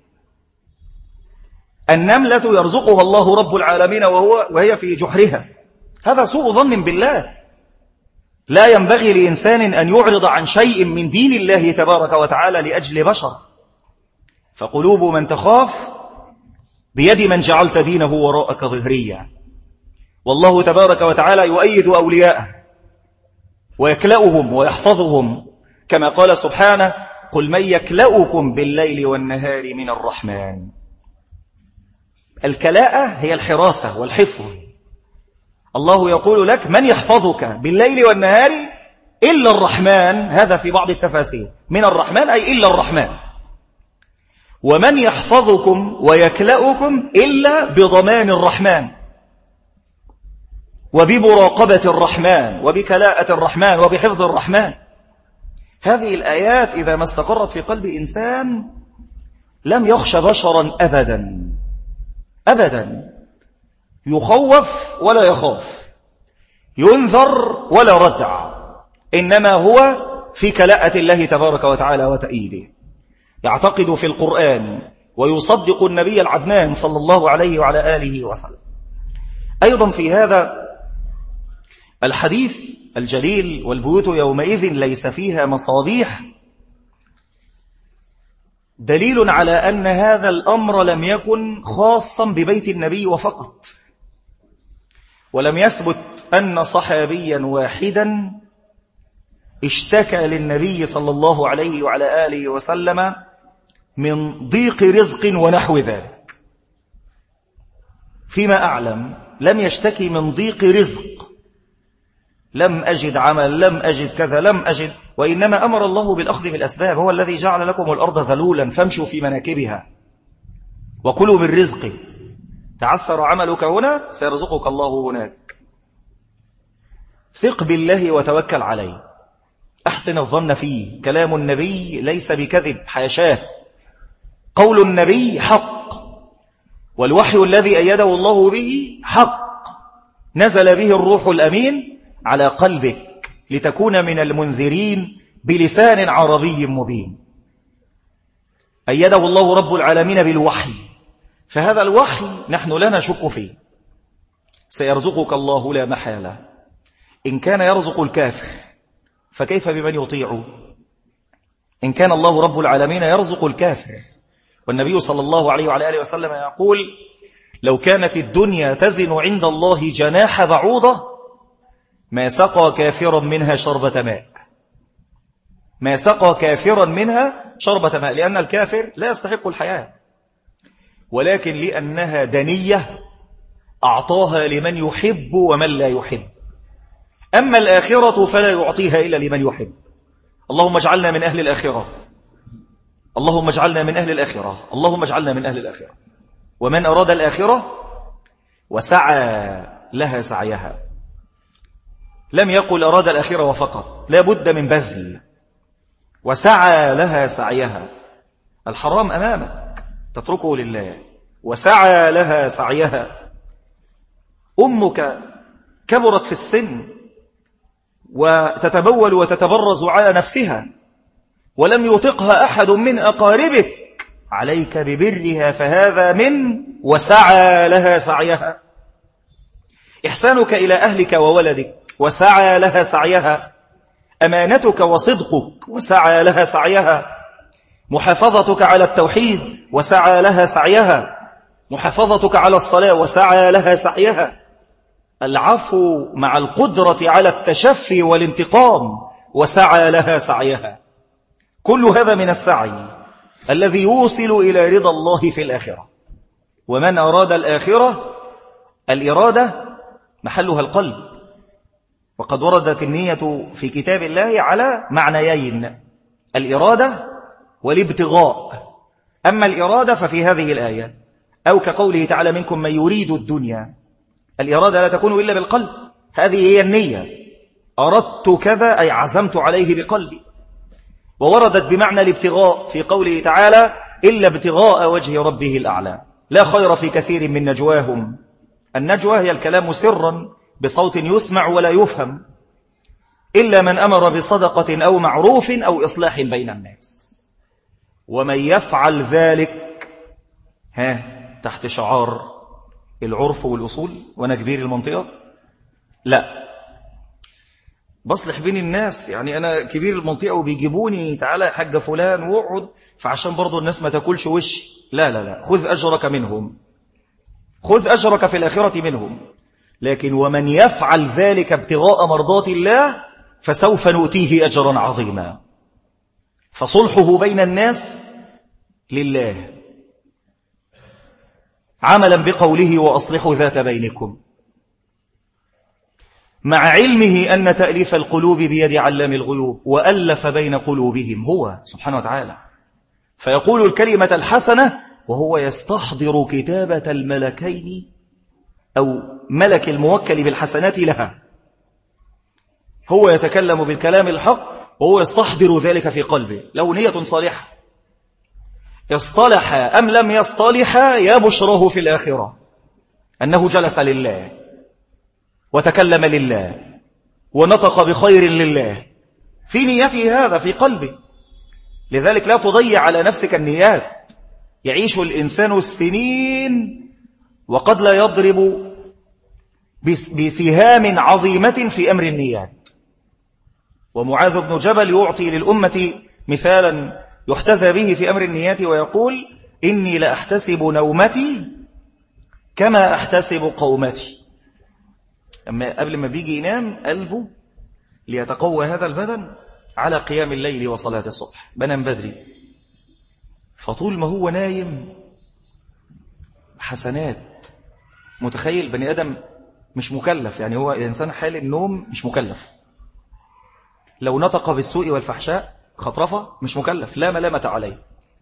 النملة يرزقها الله رب العالمين وهو وهي في جحرها. هذا سوء ظن بالله. لا ينبغي لإنسان أن يعرض عن شيء من دين الله تبارك وتعالى لأجل بشر. فقلوب من تخاف بيد من جعلت دينه وراءك ظهريا. والله تبارك وتعالى يؤيد أولياءه ويكلأهم ويحفظهم، كما قال سبحانه: قل من يكلأكم بالليل والنهار من الرحمن. الكلاءة هي الحراسة والحفظ. الله يقول لك: من يحفظك بالليل والنهار إلا الرحمن. هذا في بعض التفاسير، من الرحمن أي إلا الرحمن. ومن يحفظكم ويكلأكم إلا بضمان الرحمن وبمراقبة الرحمن وبكلاءة الرحمن وبحفظ الرحمن. هذه الآيات إذا ما استقرت في قلب إنسان لم يخش بشرا أبدا أبدا، يخوف ولا يخاف، ينذر ولا ردع، إنما هو في كلاءة الله تبارك وتعالى وتأييده، يعتقد في القرآن ويصدق النبي العدنان صلى الله عليه وعلى آله وسلم. أيضا في هذا الحديث الجليل والبيوت يومئذ ليس فيها مصابيح دليل على أن هذا الأمر لم يكن خاصا ببيت النبي وفقط، ولم يثبت أن صحابيا واحدا اشتكى للنبي صلى الله عليه وعلى آله وسلم من ضيق رزق ونحو ذلك. فيما أعلم لم يشتكي من ضيق رزق، لم أجد عمل، لم أجد كذا، لم أجد، وإنما أمر الله بالأخذ بالأسباب. هو الذي جعل لكم الأرض ذلولا فامشوا في مناكبها وكلوا من رزقه، تعثر عملك هنا سيرزقك الله هناك. ثق بالله وتوكل عليه، أحسن الظن فيه. كلام النبي ليس بكذب، حاشاه، قول النبي حق، والوحي الذي أيده الله به حق، نزل به الروح الأمين على قلبك لتكون من المنذرين بلسان عربي مبين. أيده الله رب العالمين بالوحي، فهذا الوحي نحن لا نشك فيه، سيرزقك الله لا محالة. إن كان يرزق الكافر فكيف بمن يطيع؟ إن كان الله رب العالمين يرزق الكافر، والنبي صلى الله عليه وعلى آله وسلم يقول: لو كانت الدنيا تزن عند الله جناح بعوضة ما سقى كافرا منها شربة ماء، ما سقى كافرا منها شربة ماء، لأن الكافر لا يستحق الحياة، ولكن لأنها دنية أعطاها لمن يحب ومن لا يحب. أما الآخرة فلا يعطيها إلا لمن يحب. اللهم اجعلنا من أهل الآخرة، اللهم اجعلنا من أهل الآخرة، اللهم اجعلنا من أهل الآخرة. ومن أراد الآخرة وسعى لها سعيها، لم يقل أراد الآخرة وفقط، لا بد من بذل، وسعى لها سعيها. الحرام أمامك تتركه لله، وسعى لها سعيها. أمك كبرت في السن وتتبول وتتبرز على نفسها ولم يطقها أحد من أقاربك، عليك ببرها، فهذا من وسعى لها سعيها. إحسانك إلى أهلك وولدك وسعى لها سعيها. أمانتك وصدقك وسعى لها سعيها. محافظتك على التوحيد وسعى لها سعيها. محافظتك على الصلاة وسعى لها سعيها. العفو مع القدرة على التشفي والانتقام وسعى لها سعيها. كل هذا من السعي الذي يوصل إلى رضا الله في الآخرة. ومن أراد الآخرة، الإرادة محلها القلب، وقد وردت النية في كتاب الله على معنيين: الإرادة والابتغاء. أما الإرادة ففي هذه الآية، أو كقوله تعالى: منكم من يريد الدنيا. الإرادة لا تكون إلا بالقلب، هذه هي النية، أردت كذا أي عزمت عليه بقلبي. ووردت بمعنى الابتغاء في قوله تعالى: إلا ابتغاء وجه ربه الأعلى. لا خير في كثير من نجواهم. النجوى هي الكلام سرا بصوت يسمع ولا يفهم، إلا من أمر بصدقة أو معروف أو إصلاح بين الناس. ومن يفعل ذلك ها تحت شعار العرف والأصول وأنا كبير المنطقة، لا بصلح بين الناس، يعني أنا كبير المنطقة وبيجيبوني تعالى يا حاج فلان واقعد، فعشان برضو الناس ما تاكلش وشي. لا لا لا، خذ أجرك منهم، خذ أجرك في الآخرة منهم. لكن ومن يفعل ذلك ابتغاء مرضات الله فسوف نؤتيه أجرا عظيما. فصلحه بين الناس لله، عملا بقوله: وأصلحوا ذات بينكم، مع علمه أن تأليف القلوب بيد علام الغيوب، وألف بين قلوبهم هو سبحانه وتعالى. فيقول الكلمة الحسنة وهو يستحضر كتابة الملكين أو ملك الموكل بالحسنات لها. هو يتكلم بالكلام الحق وهو يستحضر ذلك في قلبه، له نية صالحة، اصطلح أم لم يصطلح يا بشراه في الآخرة أنه جلس لله وتكلم لله ونطق بخير لله في نيته هذا في قلبه. لذلك لا تضيع على نفسك النيات. يعيش الإنسان السنين وقد لا يضرب بسهام عظيمة في أمر النيات. ومعاذ بن جبل يعطي للأمة مثالا يحتذى به في أمر النيات ويقول: إني لأحتسب نومتي كما أحتسب قومتي. أما قبل ما بيجي ينام قلبه ليتقوى هذا البدن على قيام الليل وصلاة الصبح، بنام بدري، فطول ما هو نايم حسنات. متخيل بني آدم مش مكلف، يعني هو الإنسان حال النوم مش مكلف. لو نطق بالسوء والفحشاء خطرفة مش مكلف، لا ملامة عليه،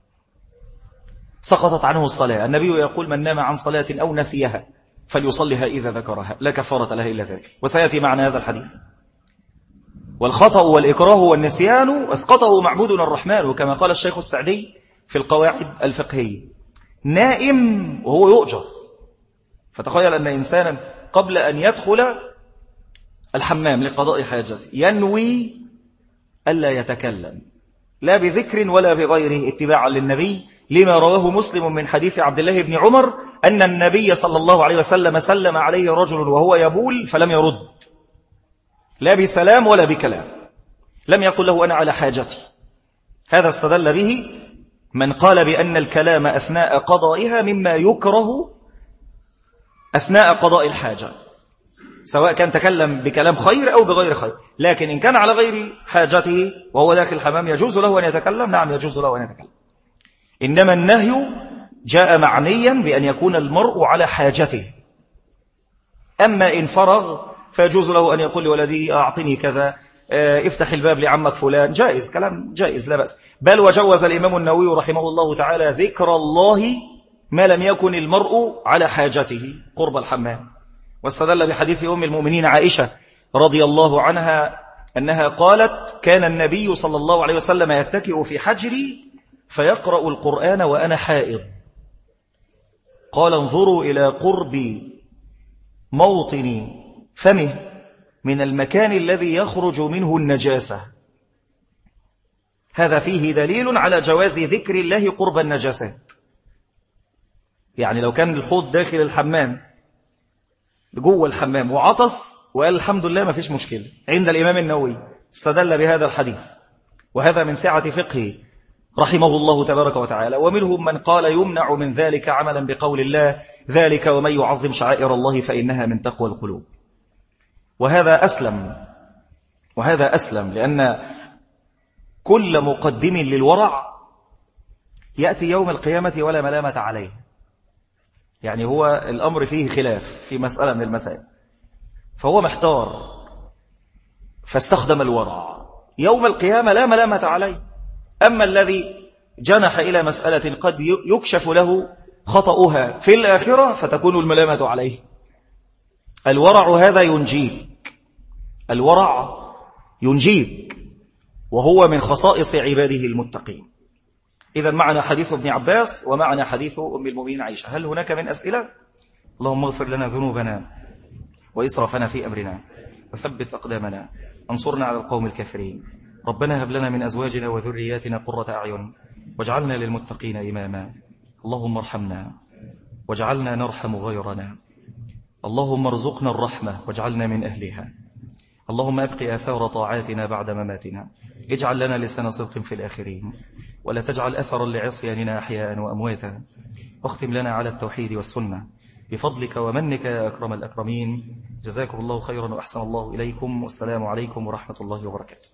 سقطت عنه الصلاة. النبي يقول: من نام عن صلاة أو نسيها فليصلها إذا ذكرها لا كفارة لها إلا ذلك. وسيأتي معنى هذا الحديث. والخطأ والإكراه والنسيان أسقطه معبودنا الرحمن، وكما قال الشيخ السعدي في القواعد الفقهية: نائم وهو يؤجر. فتخيل أن إنسانا قبل أن يدخل الحمام لقضاء حاجته ينوي ألا يتكلم لا بذكر ولا بغيره اتباعا للنبي، لما رواه مسلم من حديث عبد الله بن عمر أن النبي صلى الله عليه وسلم سلم عليه رجل وهو يبول فلم يرد، لا بسلام ولا بكلام، لم يقل له أنا على حاجتي. هذا استدل به من قال بأن الكلام أثناء قضائها مما يكره أثناء قضاء الحاجة، سواء كان تكلم بكلام خير أو بغير خير. لكن إن كان على غير حاجته وهو داخل الحمام يجوز له أن يتكلم، نعم يجوز له أن يتكلم. إنما النهي جاء معنيا بأن يكون المرء على حاجته. أما إن فرغ فيجوز له أن يقول لولده أعطني كذا، افتح الباب لعمك فلان، جائز، كلام جائز لا بأس. بل وجوز الإمام النووي رحمه الله تعالى ذكر الله ما لم يكن المرء على حاجته قرب الحمام. واستدل بحديث أم المؤمنين عائشة رضي الله عنها أنها قالت: كان النبي صلى الله عليه وسلم يتكئ في حجري فيقرأ القرآن وأنا حائض. قال: انظروا إلى قرب موطن فمه من المكان الذي يخرج منه النجاسة. هذا فيه دليل على جواز ذكر الله قرب النجاسات. يعني لو كان الحوض داخل الحمام جوه الحمام وعطس وقال الحمد لله ما فيش مشكلة، عند الإمام النووي استدل بهذا الحديث، وهذا من سعة فقهه رحمه الله تبارك وتعالى. ومنهم من قال يمنع من ذلك عملا بقول الله: ذلك ومن يعظم شعائر الله فإنها من تقوى القلوب. وهذا أسلم، وهذا أسلم لأن كل مقدم للورع يأتي يوم القيامة ولا ملامة عليه. يعني هو الأمر فيه خلاف في مسألة من المسائل، فهو محتار فاستخدم الورع، يوم القيامة لا ملامة عليه. أما الذي جنح إلى مسألة قد يكشف له خطأها في الآخرة فتكون الملامة عليه. الورع هذا ينجيك، الورع ينجيك، وهو من خصائص عباده المتقين. إذا معنا حديث ابن عباس ومعنا حديث أم المؤمنين عائشة. هل هناك من أسئلة؟ اللهم اغفر لنا ذنوبنا وإسرافنا في أمرنا وثبت أقدامنا، انصرنا على القوم الكافرين. ربنا هب لنا من أزواجنا وذرياتنا قرة أعين واجعلنا للمتقين إماما. اللهم ارحمنا واجعلنا نرحم غيرنا. اللهم ارزقنا الرحمة واجعلنا من أهلها. اللهم أبقي آثار طاعاتنا بعد مماتنا. اجعل لنا لسان صدق في الآخرين، ولا تجعل أثرا لعصياننا أحياء وأمواتا. واختم لنا على التوحيد والسنة بفضلك ومنك يا أكرم الأكرمين. جزاكم الله خيرا وأحسن الله إليكم، والسلام عليكم ورحمة الله وبركاته.